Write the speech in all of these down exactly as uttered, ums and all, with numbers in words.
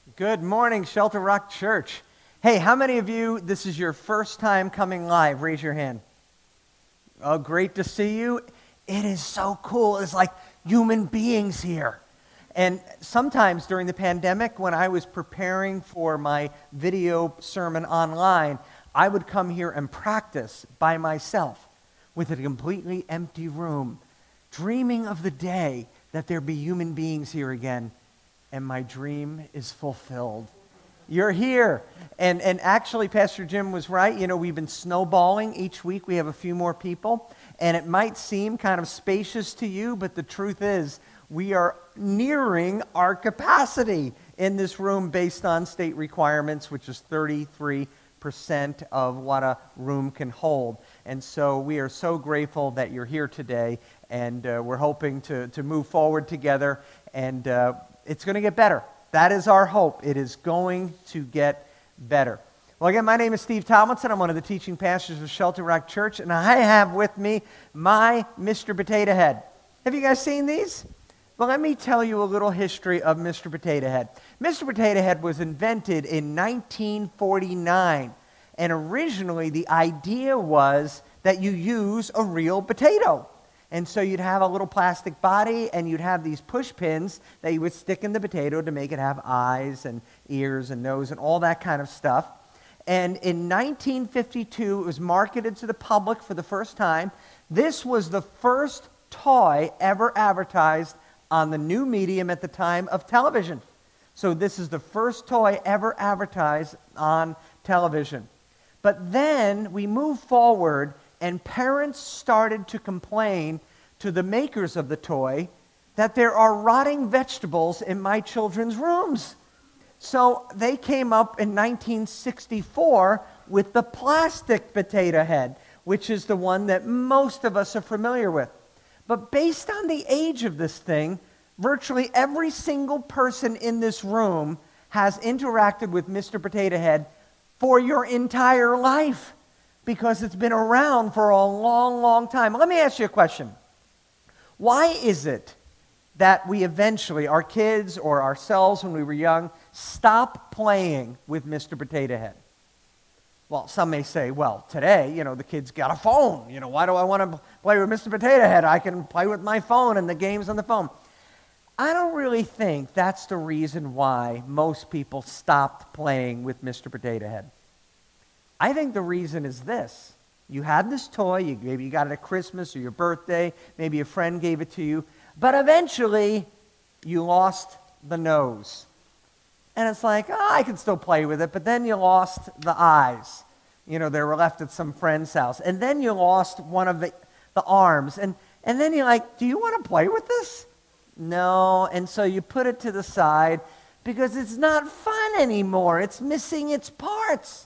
Good morning, Shelter Rock Church. Hey, how many of you, this is your first time coming live? Raise your hand. Oh, great to see you. It is so cool. It's like human beings here. And sometimes during the pandemic, when I was preparing for my video sermon online, I would come here and practice by myself with a completely empty room, dreaming of the day that there'd be human beings here again. And my dream is fulfilled. You're here. And and actually, Pastor Jim was right. You know, we've been snowballing each week. We have a few more people. And it might seem kind of spacious to you, but the truth is, we are nearing our capacity in this room based on state requirements, which is thirty-three percent of what a room can hold. And so we are so grateful that you're here today. And uh, we're hoping to, to move forward together. And uh, it's going to get better. That is our hope. It is going to get better. Well, again, my name is Steve Tomlinson. I'm one of the teaching pastors of Shelter Rock Church, and I have with me my Mister Potato Head. Have you guys seen these? Well, let me tell you a little history of Mister Potato Head. Mister Potato Head was invented in nineteen forty-nine, and originally the idea was that you use a real potato. And so you'd have a little plastic body, and you'd have these push pins that you would stick in the potato to make it have eyes and ears and nose and all that kind of stuff. And in nineteen fifty-two, it was marketed to the public for the first time. This was the first toy ever advertised on the new medium at the time of television. So this is the first toy ever advertised on television. But then we moved forward, and parents started to complain to the makers of the toy that there are rotting vegetables in my children's rooms. So they came up in nineteen sixty-four with the plastic potato head, which is the one that most of us are familiar with. But based on the age of this thing, virtually every single person in this room has interacted with Mister Potato Head for your entire life, because it's been around for a long, long time. Let me ask you a question. Why is it that we eventually, our kids or ourselves when we were young, stop playing with Mister Potato Head? Well, some may say, well, today, you know, the kids got a phone. You know, why do I want to play with Mister Potato Head? I can play with my phone and the games on the phone. I don't really think that's the reason why most people stopped playing with Mister Potato Head. I think the reason is this. You had this toy, you, maybe you got it at Christmas or your birthday, maybe a friend gave it to you, but eventually you lost the nose. And it's like, oh, I can still play with it, but then you lost the eyes. You know, they were left at some friend's house. And then you lost one of the, the arms. And, and then you're like, do you want to play with this? No. And so you put it to the side because it's not fun anymore. It's missing its parts.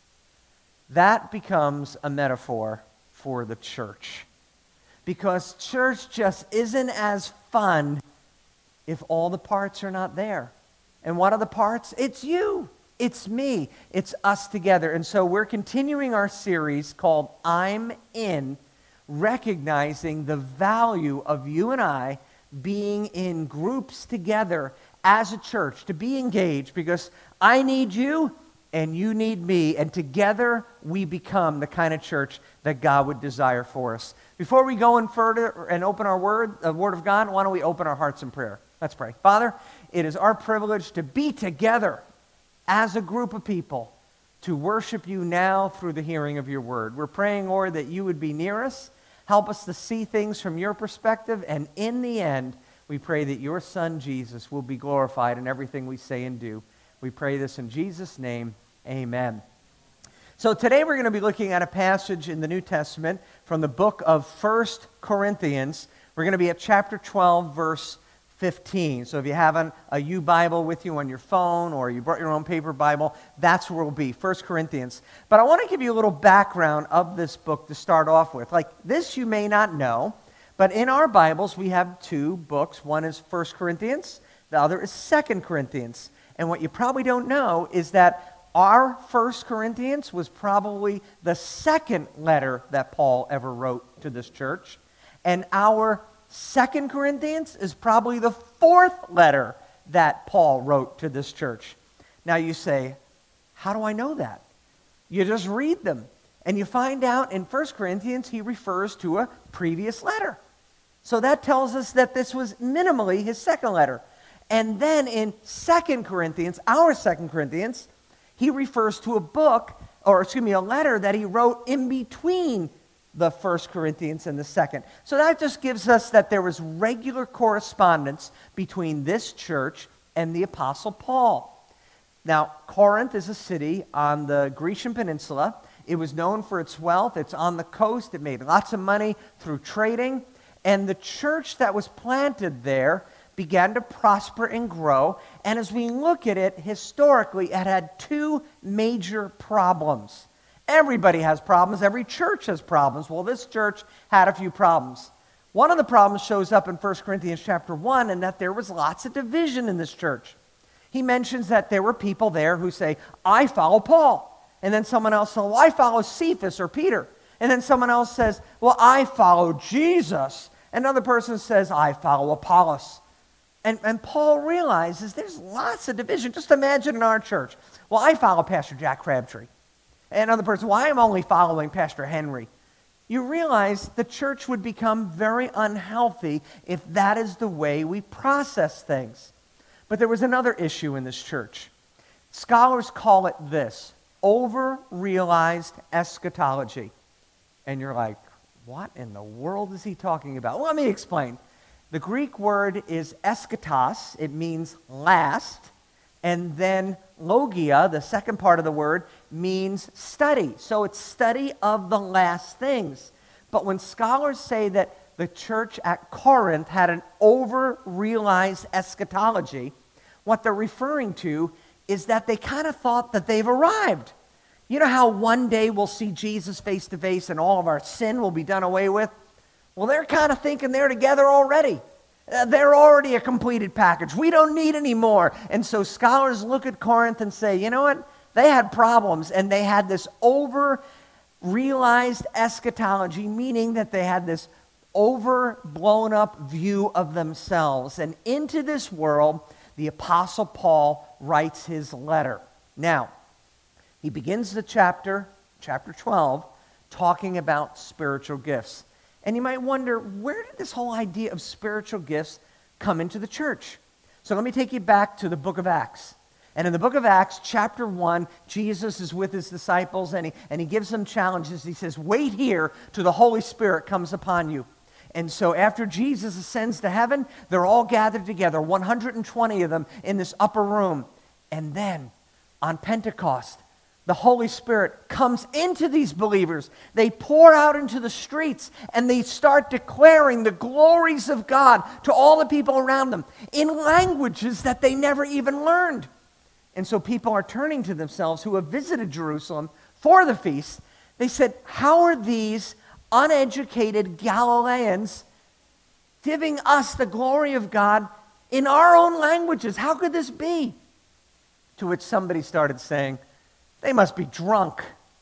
That becomes a metaphor for the church. Because church just isn't as fun if all the parts are not there. And what are the parts? It's you. It's me. It's us together. And so we're continuing our series called I'm In, recognizing the value of you and I being in groups together as a church, to be engaged, because I need you and you need me, and together we become the kind of church that God would desire for us. Before we go in further and open our word, the word of God, why don't we open our hearts in prayer? Let's pray. Father, it is our privilege to be together as a group of people to worship you now through the hearing of your word. We're praying, Lord, that you would be near us, help us to see things from your perspective, and in the end, we pray that your Son, Jesus, will be glorified in everything we say and do. We pray this in Jesus' name. Amen. So today we're going to be looking at a passage in the New Testament from the book of First Corinthians. We're going to be at chapter twelve, verse fifteen. So if you have an, a U Bible with you on your phone or you brought your own paper Bible, that's where we'll be, First Corinthians. But I want to give you a little background of this book to start off with. Like this you may not know, but in our Bibles we have two books. One is First Corinthians, the other is Second Corinthians. And what you probably don't know is that our First Corinthians was probably the second letter that Paul ever wrote to this church. And our Second Corinthians is probably the fourth letter that Paul wrote to this church. Now you say, how do I know that? You just read them. And you find out in First Corinthians, he refers to a previous letter. So that tells us that this was minimally his second letter. And then in Second Corinthians, our Second Corinthians, he refers to a book, or excuse me, a letter that he wrote in between the First Corinthians and the Second. So that just gives us that there was regular correspondence between this church and the Apostle Paul. Now, Corinth is a city on the Grecian Peninsula. It was known for its wealth. It's on the coast. It made lots of money through trading. And the church that was planted there began to prosper and grow. And as we look at it, historically, it had two major problems. Everybody has problems. Every church has problems. Well, this church had a few problems. One of the problems shows up in First Corinthians chapter one, and that there was lots of division in this church. He mentions that there were people there who say, I follow Paul. And then someone else says, well, I follow Cephas or Peter. And then someone else says, well, I follow Jesus. Another person says, I follow Apollos. And, and Paul realizes there's lots of division. Just imagine in our church, well, I follow Pastor Jack Crabtree. And another person, well, I'm only following Pastor Henry. You realize the church would become very unhealthy if that is the way we process things. But there was another issue in this church. Scholars call it this: over-realized eschatology. And you're like, what in the world is he talking about? Well, let me explain. The Greek word is eschatos. It means last. And then logia, the second part of the word, means study. So it's study of the last things. But when scholars say that the church at Corinth had an over-realized eschatology, what they're referring to is that they kind of thought that they've arrived. You know how one day we'll see Jesus face to face and all of our sin will be done away with? Well, they're kind of thinking they're together already. Uh, they're already a completed package. We don't need any more. And so scholars look at Corinth and say, you know what? They had problems, and they had this over-realized eschatology, meaning that they had this over-blown up view of themselves. And into this world, the Apostle Paul writes his letter. Now, he begins the chapter, chapter twelve, talking about spiritual gifts. And you might wonder, where did this whole idea of spiritual gifts come into the church? So let me take you back to the book of Acts. And in the book of Acts, chapter one, Jesus is with his disciples, and he, and he gives them challenges. He says, wait here till the Holy Spirit comes upon you. And so after Jesus ascends to heaven, they're all gathered together, one hundred twenty of them in this upper room. And then on Pentecost, the Holy Spirit comes into these believers. They pour out into the streets and they start declaring the glories of God to all the people around them in languages that they never even learned. And so people are turning to themselves who have visited Jerusalem for the feast. They said, how are these uneducated Galileans giving us the glory of God in our own languages? How could this be? To which somebody started saying, they must be drunk.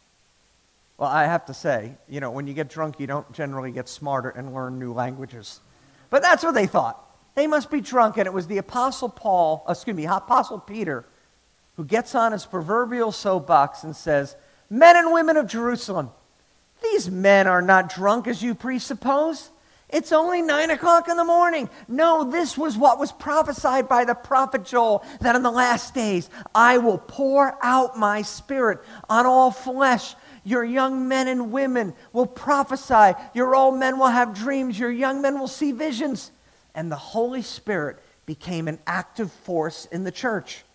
Well, I have to say, you know, when you get drunk, you don't generally get smarter and learn new languages. But that's what they thought. They must be drunk. And it was the Apostle Paul, excuse me, Apostle Peter, who gets on his proverbial soapbox and says, men and women of Jerusalem, these men are not drunk as you presuppose. It's only nine o'clock in the morning. No, this was what was prophesied by the prophet Joel, that in the last days I will pour out my spirit on all flesh. Your young men and women will prophesy. Your old men will have dreams. Your young men will see visions. And the Holy Spirit became an active force in the church.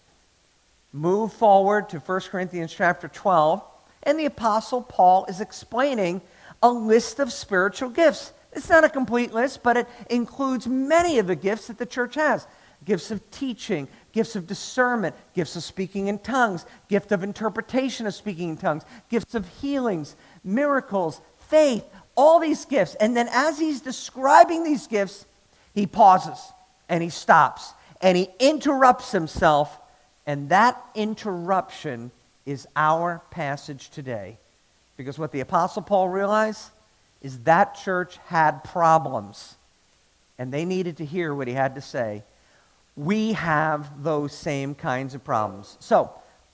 Move forward to First Corinthians chapter twelve, and the Apostle Paul is explaining a list of spiritual gifts. It's not a complete list, but it includes many of the gifts that the church has. Gifts of teaching, gifts of discernment, gifts of speaking in tongues, gift of interpretation of speaking in tongues, gifts of healings, miracles, faith, all these gifts. And then as he's describing these gifts, he pauses and he stops and he interrupts himself. And that interruption is our passage today. Because what the Apostle Paul realized is that church had problems, and they needed to hear what he had to say. We have those same kinds of problems. So,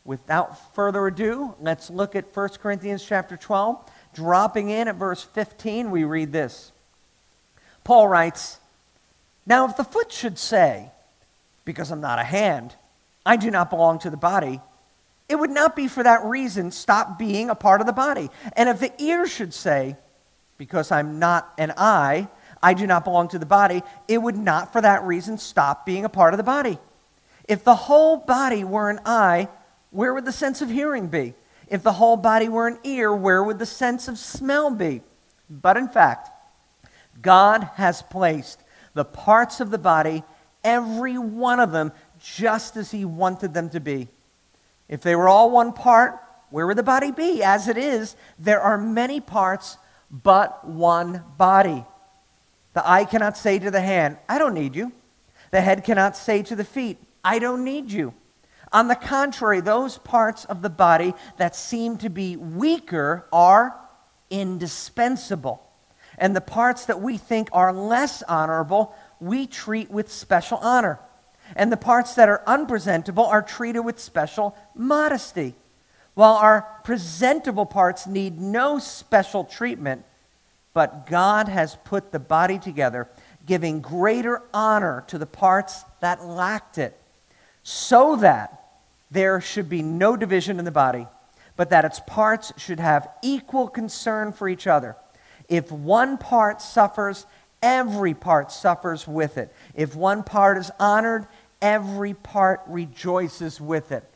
without further ado, let's look at First Corinthians chapter twelve. Dropping in at verse fifteen, we read this. Paul writes, "Now if the foot should say, 'Because I'm not a hand, I do not belong to the body,' it would not be for that reason stop being a part of the body. And if the ear should say, 'Because I'm not an eye, I do not belong to the body,' it would not for that reason stop being a part of the body. If the whole body were an eye, where would the sense of hearing be? If the whole body were an ear, where would the sense of smell be? But in fact, God has placed the parts of the body, every one of them, just as He wanted them to be. If they were all one part, where would the body be? As it is, there are many parts, but one body. The eye cannot say to the hand, 'I don't need you.' The head cannot say to the feet, 'I don't need you.' On the contrary, those parts of the body that seem to be weaker are indispensable. And the parts that we think are less honorable, we treat with special honor. And the parts that are unpresentable are treated with special modesty. While our presentable parts need no special treatment, but God has put the body together, giving greater honor to the parts that lacked it, so that there should be no division in the body, but that its parts should have equal concern for each other. If one part suffers, every part suffers with it. If one part is honored, every part rejoices with it.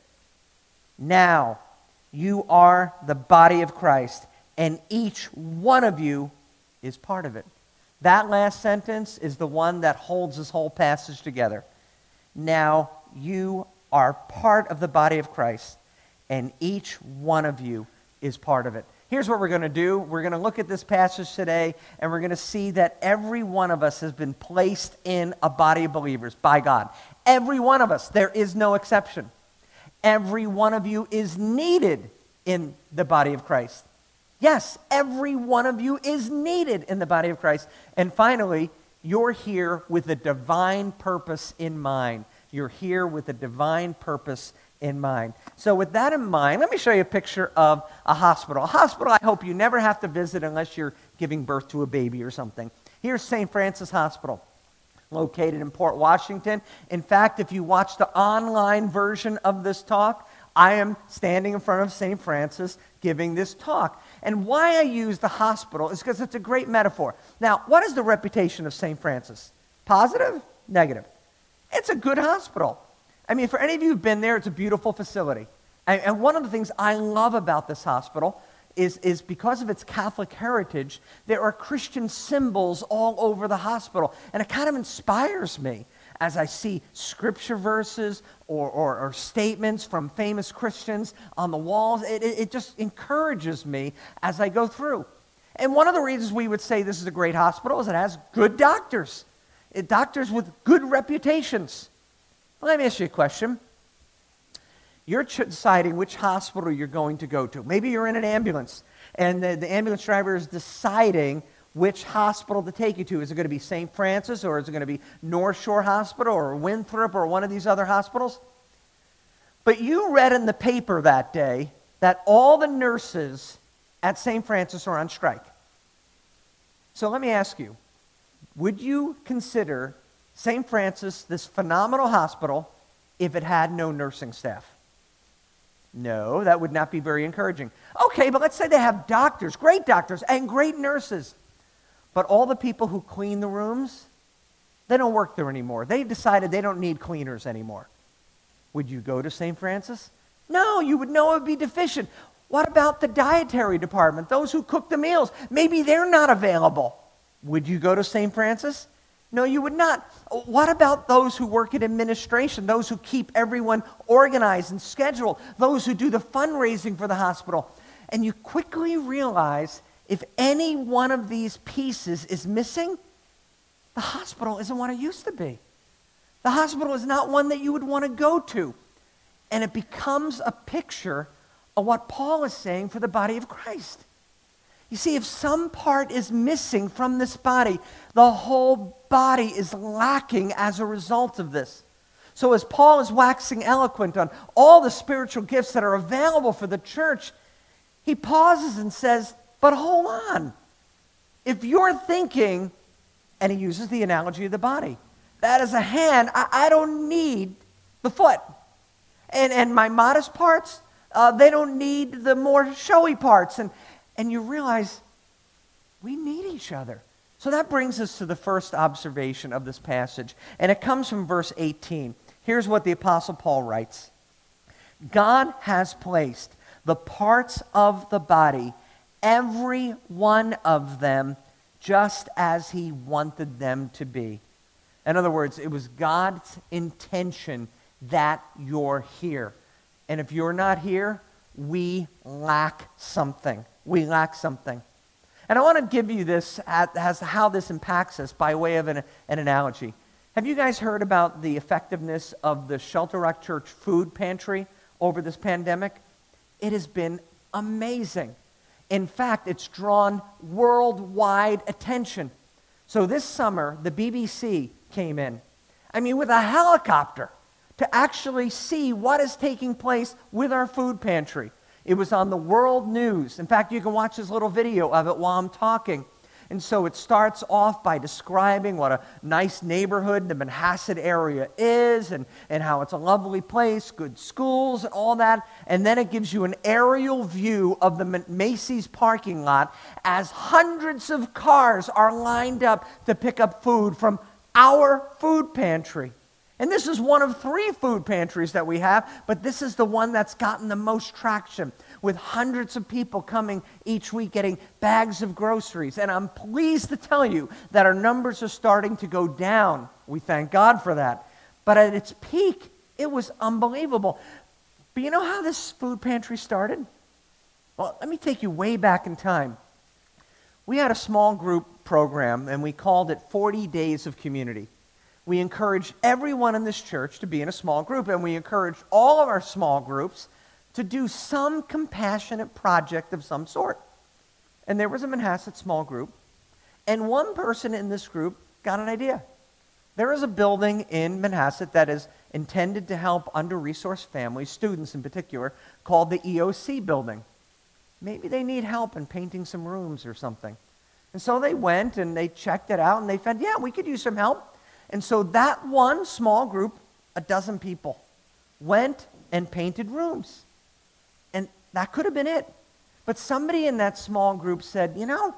Now, you are the body of Christ, and each one of you is part of it." That last sentence is the one that holds this whole passage together. Now, you are part of the body of Christ, and each one of you is part of it. Here's what we're going to do. We're going to look at this passage today, and we're going to see that every one of us has been placed in a body of believers by God. Every one of us. There is no exception. Every one of you is needed in the body of Christ. Yes, every one of you is needed in the body of Christ. And finally, you're here with a divine purpose in mind. You're here with a divine purpose in mind. So with that in mind, let me show you a picture of a hospital. A hospital I hope you never have to visit unless you're giving birth to a baby or something. Here's Saint Francis Hospital, located in Port Washington. In fact, if you watch the online version of this talk, I am standing in front of Saint Francis giving this talk. And why I use the hospital is because it's a great metaphor. Now, what is the reputation of Saint Francis? Positive? Negative? It's a good hospital. I mean, for any of you who've been there, it's a beautiful facility. And, and one of the things I love about this hospital is, is because of its Catholic heritage, there are Christian symbols all over the hospital. And it kind of inspires me as I see scripture verses or, or, or statements from famous Christians on the walls. It, it, it just encourages me as I go through. And one of the reasons we would say this is a great hospital is it has good doctors. It, doctors with good reputations. Well, let me ask you a question. You're ch- deciding which hospital you're going to go to. Maybe you're in an ambulance, and the, the ambulance driver is deciding which hospital to take you to. Is it going to be Saint Francis, or is it going to be North Shore Hospital, or Winthrop, or one of these other hospitals? But you read in the paper that day that all the nurses at Saint Francis are on strike. So let me ask you, would you consider Saint Francis this phenomenal hospital if it had no nursing staff? No, that would not be very encouraging. Okay, but let's say they have doctors, great doctors, and great nurses. But all the people who clean the rooms, they don't work there anymore. They've decided they don't need cleaners anymore. Would you go to Saint Francis? No, you would know it would be deficient. What about the dietary department, those who cook the meals? Maybe they're not available. Would you go to Saint Francis? No, you would not. What about those who work in administration, those who keep everyone organized and scheduled, those who do the fundraising for the hospital? And you quickly realize if any one of these pieces is missing, the hospital isn't what it used to be. The hospital is not one that you would want to go to. And it becomes a picture of what Paul is saying for the body of Christ. You see, if some part is missing from this body, the whole body is lacking as a result of this. So as Paul is waxing eloquent on all the spiritual gifts that are available for the church, he pauses and says, but hold on. If you're thinking, and he uses the analogy of the body, that is a hand, I, I don't need the foot. And, and my modest parts, uh, they don't need the more showy parts. And, and you realize we need each other. So that brings us to the first observation of this passage. And it comes from verse eighteen. Here's what the Apostle Paul writes. God has placed the parts of the body, every one of them, just as he wanted them to be. In other words, it was God's intention that you're here. And if you're not here, we lack something. We lack something. And I want to give you this as to how this impacts us by way of an, an analogy. Have you guys heard about the effectiveness of the Shelter Rock Church food pantry over this pandemic? It has been amazing. In fact, it's drawn worldwide attention. So this summer, the B B C came in, I mean, with a helicopter to actually see what is taking place with our food pantry. It was on the world news. In fact, you can watch this little video of it while I'm talking. And so it starts off by describing what a nice neighborhood the Manhasset area is and, and how it's a lovely place, good schools, and all that. And then it gives you an aerial view of the Macy's parking lot as hundreds of cars are lined up to pick up food from our food pantry. And this is one of three food pantries that we have, but this is the one that's gotten the most traction, with hundreds of people coming each week getting bags of groceries. And I'm pleased to tell you that our numbers are starting to go down. We thank God for that. But at its peak, it was unbelievable. But you know how this food pantry started? Well, let me take you way back in time. We had a small group program, and we called it forty days of Community. We encouraged everyone in this church to be in a small group, and we encouraged all of our small groups to do some compassionate project of some sort. And there was a Manhasset small group, and one person in this group got an idea. There is a building in Manhasset that is intended to help under-resourced families, students in particular, called the E O C building. Maybe they need help in painting some rooms or something. And so they went and they checked it out, and they found, yeah, we could use some help. And so that one small group, a dozen people, went and painted rooms. And that could have been it. But somebody in that small group said, you know,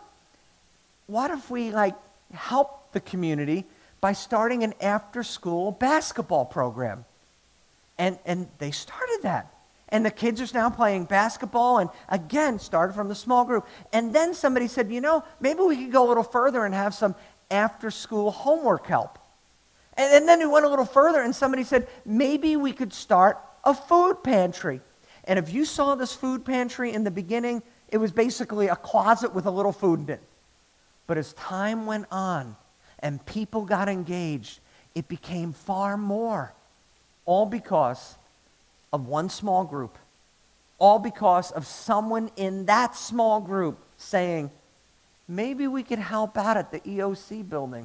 what if we like help the community by starting an after-school basketball program? And, and they started that. And the kids are now playing basketball, and again, started from the small group. And then somebody said, you know, maybe we could go a little further and have some after-school homework help. And, and then we went a little further, and somebody said, maybe we could start a food pantry. And if you saw this food pantry in the beginning, it was basically a closet with a little food in it. But as time went on and people got engaged, it became far more. All because of one small group. All because of someone in that small group saying, maybe we could help out at the E O C building.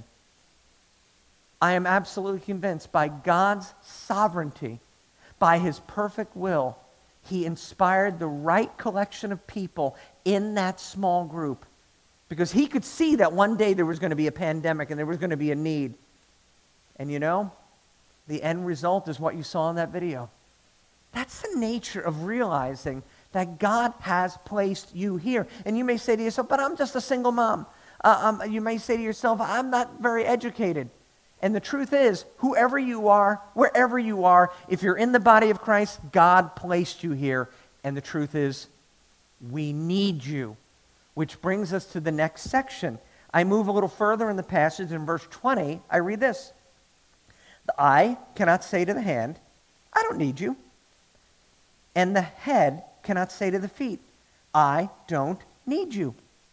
I am absolutely convinced by God's sovereignty, by his perfect will, he inspired the right collection of people in that small group, because he could see that one day there was going to be a pandemic and there was going to be a need. And you know, the end result is what you saw in that video. That's the nature of realizing that God has placed you here. And you may say to yourself, but I'm just a single mom. Uh, um, you may say to yourself, I'm not very educated. And the truth is, whoever you are, wherever you are, if you're in the body of Christ, God placed you here. And the truth is, we need you. Which brings us to the next section. I move a little further in the passage. In verse twenty, I read this. The eye cannot say to the hand, I don't need you. And the head cannot say to the feet, I don't need you.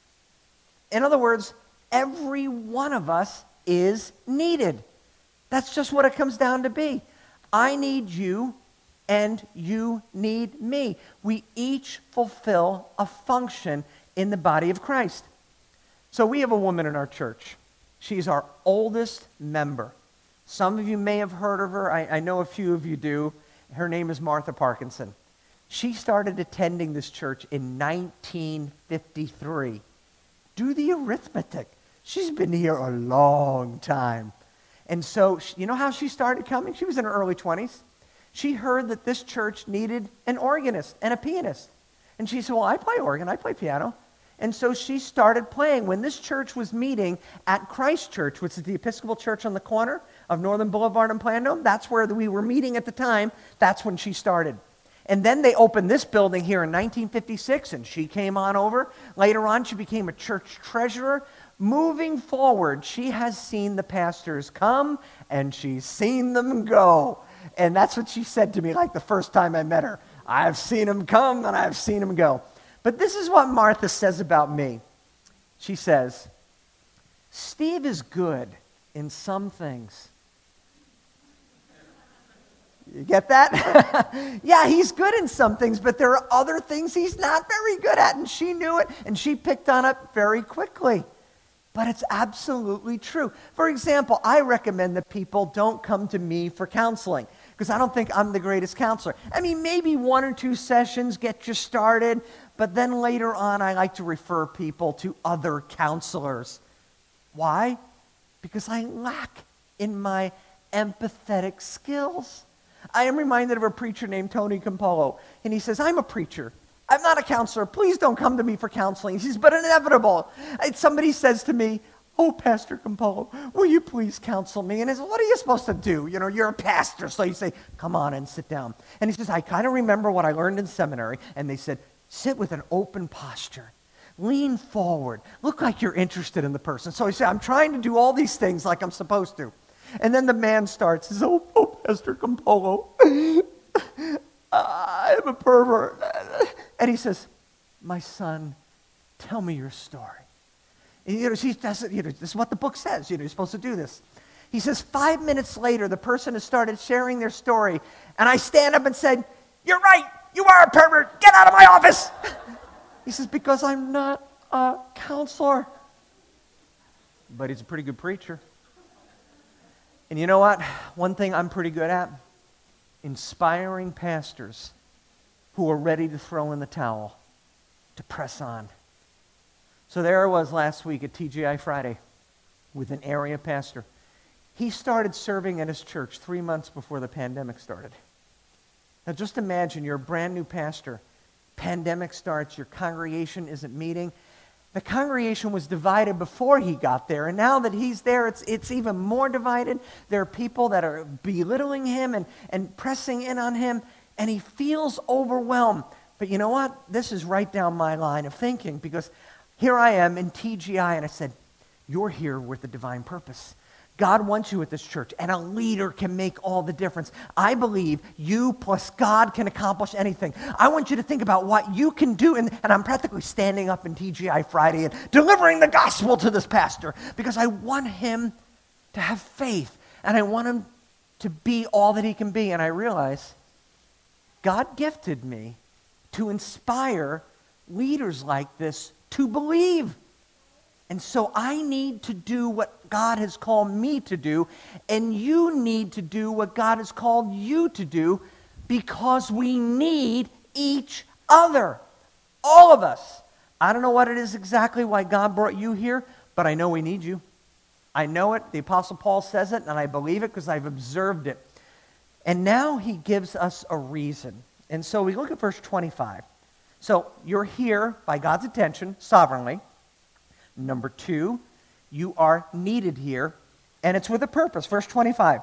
In other words, every one of us is needed. That's just what it comes down to be. I need you and you need me. We each fulfill a function in the body of Christ. So we have a woman in our church. She's our oldest member. Some of you may have heard of her. I, I know a few of you do. Her name is Martha Parkinson. She started attending this church in nineteen fifty-three. Do the arithmetic. She's been here a long time. And so, you know how she started coming? She was in her early twenties. She heard that this church needed an organist and a pianist. And she said, well, I play organ, I play piano. And so she started playing. When this church was meeting at Christ Church, which is the Episcopal church on the corner of Northern Boulevard and Plandome, that's where we were meeting at the time. That's when she started. And then they opened this building here in nineteen fifty-six, and she came on over. Later on, she became a church treasurer. Moving forward, she has seen the pastors come, and she's seen them go. And that's what she said to me like the first time I met her. I've seen them come, and I've seen them go. But this is what Martha says about me. She says, Steve is good in some things. You get that? Yeah, he's good in some things, but there are other things he's not very good at, and she knew it, and she picked on it very quickly. But it's absolutely true. For example, I recommend that people don't come to me for counseling, because I don't think I'm the greatest counselor. I mean, maybe one or two sessions get you started, but then later on, I like to refer people to other counselors. Why? Because I lack in my empathetic skills. I am reminded of a preacher named Tony Campolo, and he says, I'm a preacher. I'm not a counselor. Please don't come to me for counseling. He says, but inevitable. And somebody says to me, oh, Pastor Campolo, will you please counsel me? And I said, what are you supposed to do? You know, you're a pastor. So you say, come on and sit down. And he says, I kind of remember what I learned in seminary. And they said, sit with an open posture. Lean forward. Look like you're interested in the person. So he said, I'm trying to do all these things like I'm supposed to. And then the man starts, says, oh, oh Pastor Campolo, I'm a pervert. And he says, my son, tell me your story. And, you know, she does it, you know, this is what the book says. You know, you're supposed to do this. He says, five minutes later, the person has started sharing their story. And I stand up and said, you're right. You are a pervert. Get out of my office. He says, because I'm not a counselor. But he's a pretty good preacher. And you know what? One thing I'm pretty good at, inspiring pastors who are ready to throw in the towel, to press on. So there I was last week at T G I Friday with an area pastor. He started serving at his church three months before the pandemic started. Now just imagine you're a brand new pastor. Pandemic starts, your congregation isn't meeting. The congregation was divided before he got there, and now that he's there, it's it's even more divided. There are people that are belittling him and, and pressing in on him, and he feels overwhelmed. But you know what? This is right down my line of thinking, because here I am in T G I, and I said, you're here with a divine purpose. God wants you at this church, and a leader can make all the difference. I believe you plus God can accomplish anything. I want you to think about what you can do, and, and I'm practically standing up in T G I Friday and delivering the gospel to this pastor, because I want him to have faith, and I want him to be all that he can be. And I realize God gifted me to inspire leaders like this to believe. And so I need to do what God has called me to do, and you need to do what God has called you to do, because we need each other. All of us. I don't know what it is exactly why God brought you here, but I know we need you. I know it. The Apostle Paul says it, and I believe it because I've observed it. And now he gives us a reason. And so we look at verse twenty-five. So you're here by God's attention, sovereignly. Number two, you are needed here, and it's with a purpose. Verse twenty-five.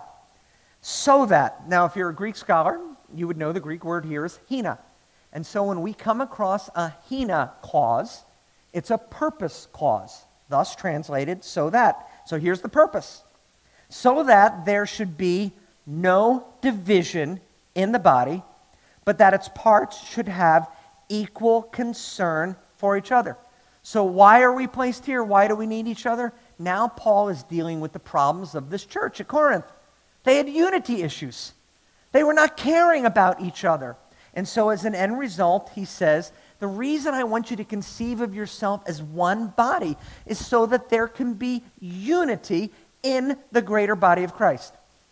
So that, now if you're a Greek scholar, you would know the Greek word here is hina. And so when we come across a hina clause, it's a purpose clause, thus translated, so that. So here's the purpose. So that there should be no division in the body, but that its parts should have equal concern for each other. So why are we placed here? Why do we need each other? Now Paul is dealing with the problems of this church at Corinth. They had unity issues. They were not caring about each other. And so as an end result, he says, the reason I want you to conceive of yourself as one body is so that there can be unity in the greater body of Christ.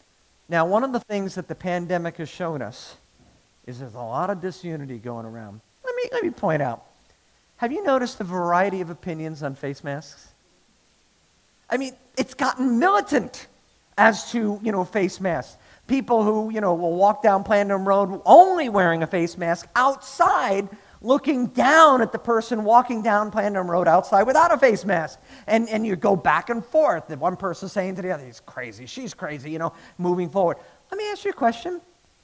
Now, one of the things that the pandemic has shown us is there's a lot of disunity going around. Let me, let me point out. Have you noticed the variety of opinions on face masks? I mean, it's gotten militant as to, you know, face masks. People who, you know, will walk down Platinum Road only wearing a face mask outside, looking down at the person walking down Platinum Road outside without a face mask. And, and you go back and forth. And one person saying to the other, he's crazy, she's crazy, you know, moving forward. Let me ask you a question.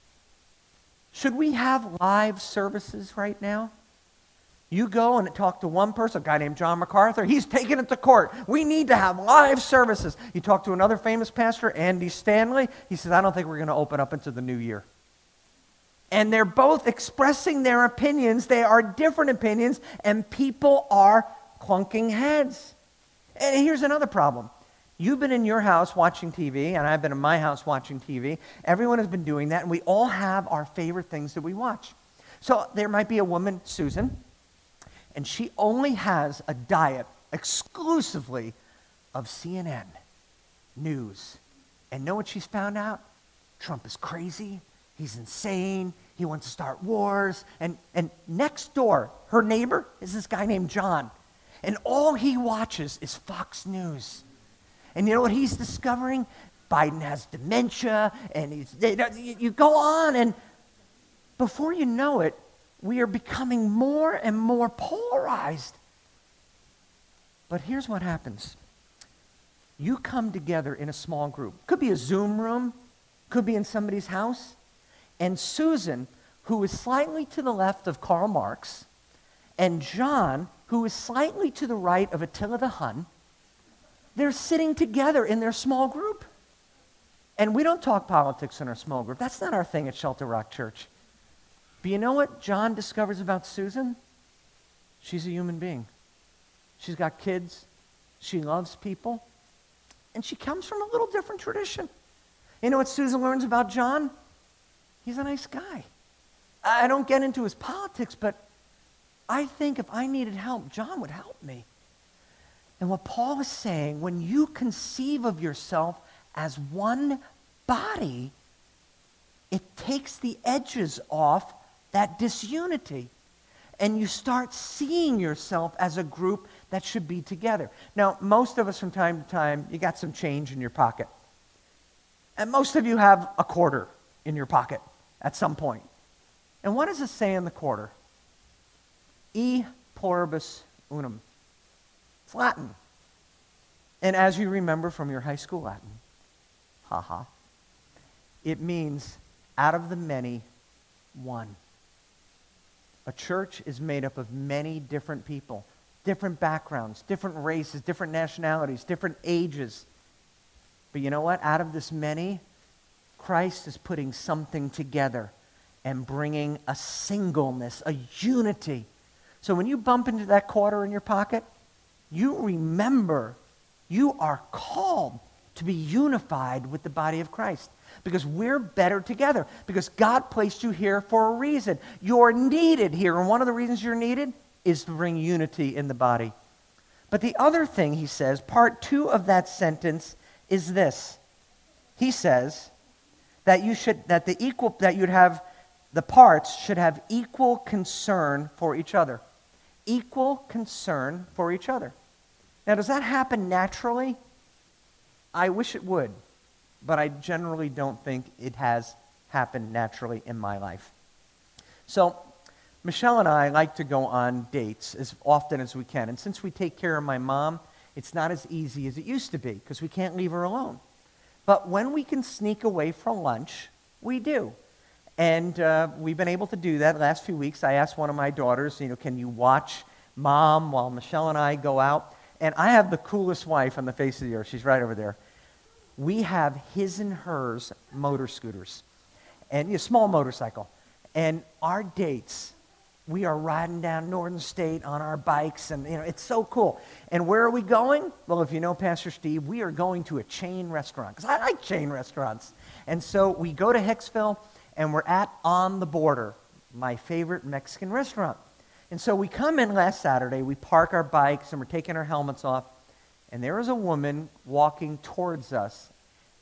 Should we have live services right now? You go and talk to one person, a guy named John MacArthur, he's taking it to court. We need to have live services. You talk to another famous pastor, Andy Stanley, he says, I don't think we're going to open up into the new year. And they're both expressing their opinions. They are different opinions, and people are clunking heads. And here's another problem. You've been in your house watching T V, and I've been in my house watching T V. Everyone has been doing that, and we all have our favorite things that we watch. So there might be a woman, Susan, and she only has a diet exclusively of C N N news. And know what she's found out? Trump is crazy. He's insane. He wants to start wars. And, and next door, her neighbor is this guy named John. And all he watches is Fox News. And you know what he's discovering? Biden has dementia, and he's, they, you go on, and before you know it, we are becoming more and more polarized. But here's what happens. You come together in a small group. Could be a Zoom room, could be in somebody's house, and Susan, who is slightly to the left of Karl Marx, and John, who is slightly to the right of Attila the Hun, they're sitting together in their small group. And we don't talk politics in our small group. That's not our thing at Shelter Rock Church. But you know what John discovers about Susan? She's a human being. She's got kids. She loves people. And she comes from a little different tradition. You know what Susan learns about John? He's a nice guy. I don't get into his politics, but I think if I needed help, John would help me. And what Paul is saying, when you conceive of yourself as one body, it takes the edges off that disunity. And you start seeing yourself as a group that should be together. Now, most of us from time to time, you got some change in your pocket. And most of you have a quarter in your pocket at some point. And what does it say in the quarter? E pluribus unum. It's Latin. And as you remember from your high school Latin, haha, it means out of the many, one. A church is made up of many different people, different backgrounds, different races, different nationalities, different ages. But you know what? Out of this many, Christ is putting something together and bringing a singleness, a unity. So when you bump into that quarter in your pocket, you remember you are called to be unified with the body of Christ. Because we're better together. Because God placed you here for a reason. You're needed here. And one of the reasons you're needed is to bring unity in the body. But the other thing he says, part two of that sentence, is this. He says that you should, that the equal, that you'd have, the parts should have equal concern for each other. Equal concern for each other. Now, does that happen naturally? I wish it would. But I generally don't think it has happened naturally in my life. So, Michelle and I like to go on dates as often as we can. And since we take care of my mom, it's not as easy as it used to be because we can't leave her alone. But when we can sneak away for lunch, we do. And uh, we've been able to do that the last few weeks. I asked one of my daughters, you know, can you watch Mom while Michelle and I go out? And I have the coolest wife on the face of the earth. She's right over there. We have his and hers motor scooters, and a small motorcycle. And our dates, we are riding down Northern State on our bikes, and you know it's so cool. And where are we going? Well, if you know Pastor Steve, we are going to a chain restaurant, because I like chain restaurants. And so we go to Hicksville, and we're at On the Border, my favorite Mexican restaurant. And so we come in last Saturday, we park our bikes, and we're taking our helmets off. And there is a woman walking towards us,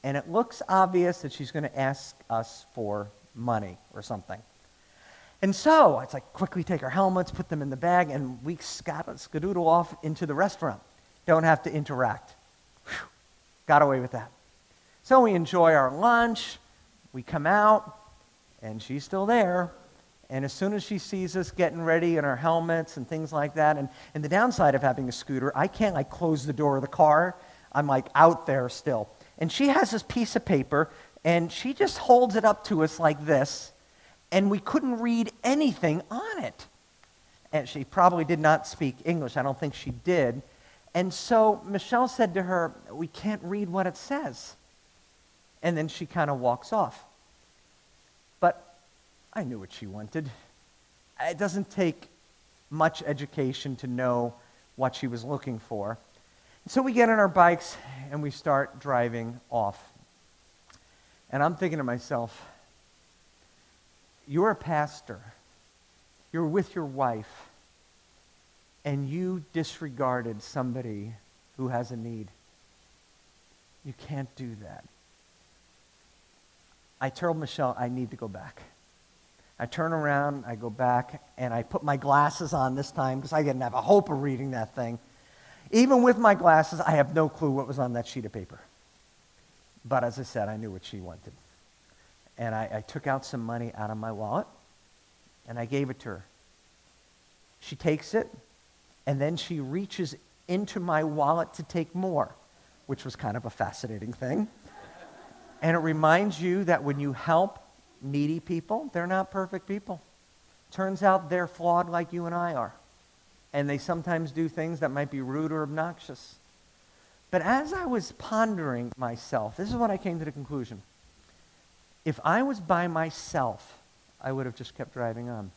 and it looks obvious that she's going to ask us for money or something. And so it's like, quickly take our helmets, put them in the bag, and we scat- skedoodle off into the restaurant. Don't have to interact. Whew. Got away with that. So we enjoy our lunch. We come out, and she's still there. And as soon as she sees us getting ready in our helmets and things like that, and, and the downside of having a scooter, I can't like close the door of the car. I'm like out there still. And she has this piece of paper, and she just holds it up to us like this, and we couldn't read anything on it. And she probably did not speak English. I don't think she did. And so Michelle said to her, we can't read what it says. And then she kind of walks off. But I knew what she wanted. It doesn't take much education to know what she was looking for. So we get on our bikes and we start driving off. And I'm thinking to myself, you're a pastor. You're with your wife. And you disregarded somebody who has a need. You can't do that. I told Michelle, I need to go back. I turn around, I go back, and I put my glasses on this time because I didn't have a hope of reading that thing. Even with my glasses, I have no clue what was on that sheet of paper. But as I said, I knew what she wanted. And I, I took out some money out of my wallet, and I gave it to her. She takes it, and then she reaches into my wallet to take more, which was kind of a fascinating thing. And it reminds you that when you help needy people, they're not perfect people. Turns out they're flawed like you and I are. And they sometimes do things that might be rude or obnoxious. But as I was pondering myself, this is what I came to the conclusion. If I was by myself, I would have just kept driving on.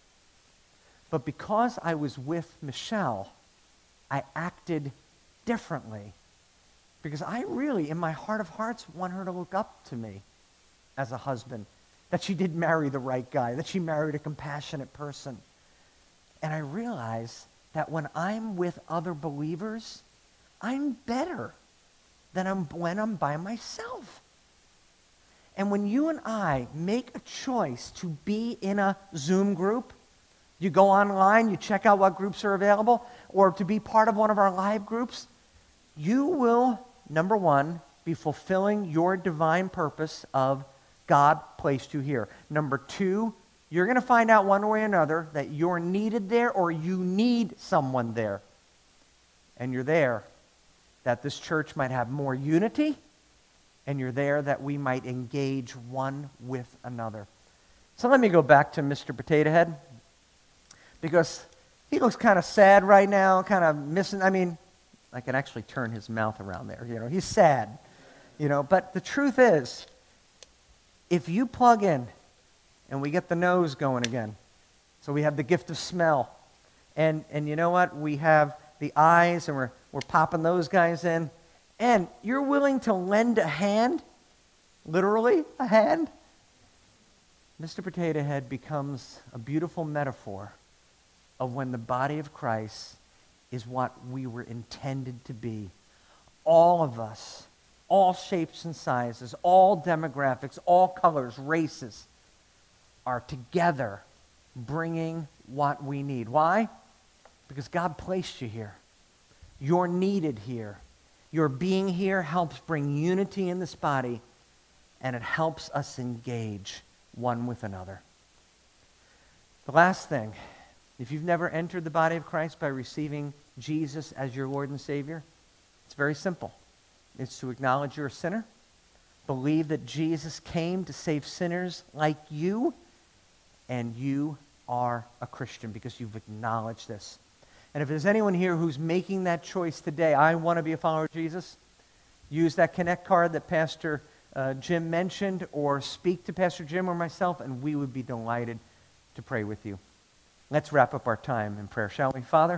But because I was with Michelle, I acted differently. Because I really, in my heart of hearts, want her to look up to me as a husband. That she did marry the right guy. That she married a compassionate person. And I realize that when I'm with other believers, I'm better than I'm, when I'm by myself. And when you and I make a choice to be in a Zoom group, you go online, you check out what groups are available, or to be part of one of our live groups, you will, number one, be fulfilling your divine purpose of God placed you here. Number two, you're going to find out one way or another that you're needed there or you need someone there. And you're there that this church might have more unity, and you're there that we might engage one with another. So let me go back to Mister Potato Head, because he looks kind of sad right now, kind of missing. I mean, I can actually turn his mouth around there. You know, he's sad. You know, but the truth is, if you plug in, and we get the nose going again, so we have the gift of smell, and and you know what? We have the eyes, and we're we're popping those guys in, and you're willing to lend a hand, literally a hand, Mister Potato Head becomes a beautiful metaphor of when the body of Christ is what we were intended to be. All of us, all shapes and sizes, all demographics, all colors, races, are together bringing what we need. Why? Because God placed you here. You're needed here. Your being here helps bring unity in this body, and it helps us engage one with another. The last thing, if you've never entered the body of Christ by receiving Jesus as your Lord and Savior, it's very simple. It's to acknowledge you're a sinner, believe that Jesus came to save sinners like you, and you are a Christian because you've acknowledged this. And if there's anyone here who's making that choice today, I want to be a follower of Jesus, use that Connect card that Pastor uh, Jim mentioned, or speak to Pastor Jim or myself, and we would be delighted to pray with you. Let's wrap up our time in prayer, shall we? Father,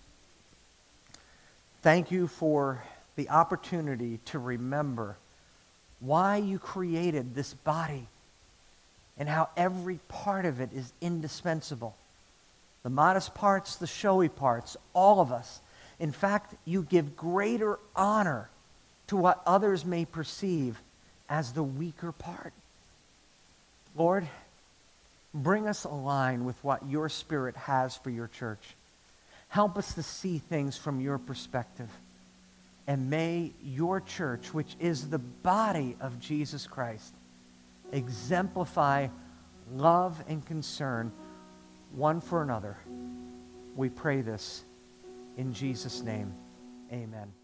thank you for the opportunity to remember why you created this body and how every part of it is indispensable. The modest parts, the showy parts, all of us. In fact, you give greater honor to what others may perceive as the weaker part. Lord, bring us aligned with what your Spirit has for your church. Help us to see things from your perspective. And may your church, which is the body of Jesus Christ, exemplify love and concern one for another. We pray this in Jesus' name. Amen.